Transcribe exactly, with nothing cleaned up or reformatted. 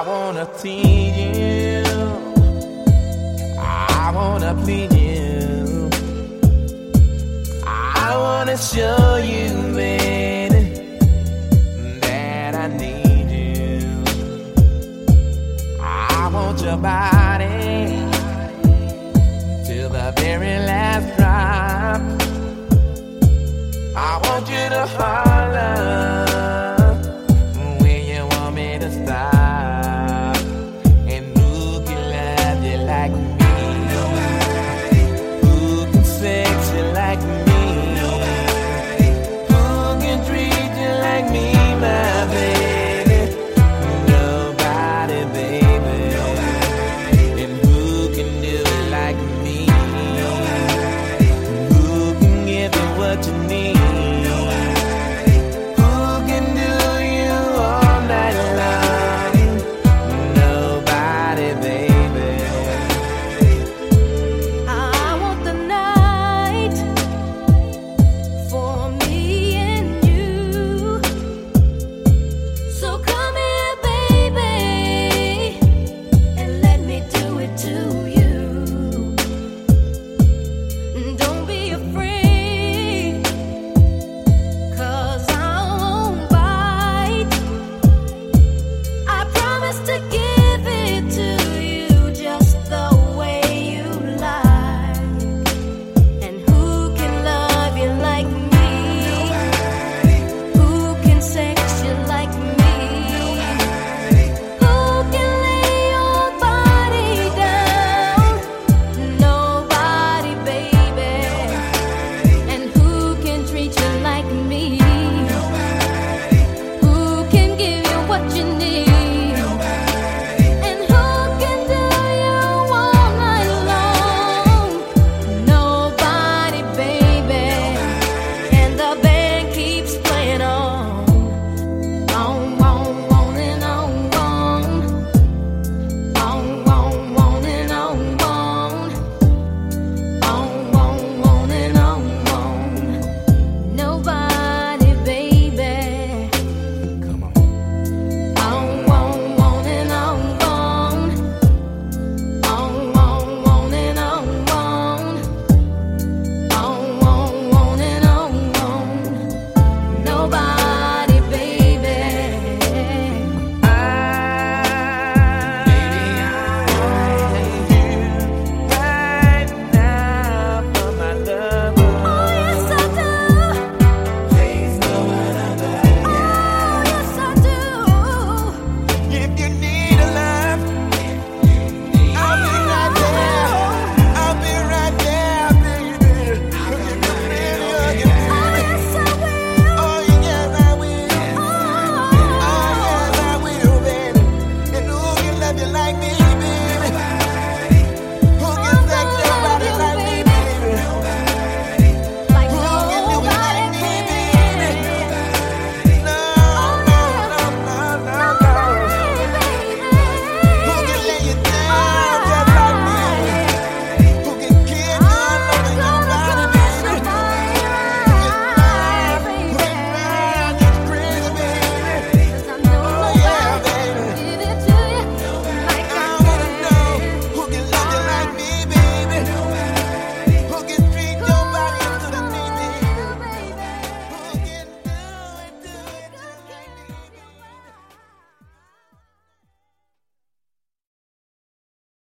wanna please you. I wanna please you. I wanna show you, baby, that I need you. I want your body till the very last drop. I want you to holler when you want me to stop. And who can love you like me? Nobody. Who can sex you like me? Nobody. Who can treat you like me, my baby? Nobody, baby. Nobody. And who can do it like me? Nobody. Who can give you what you need?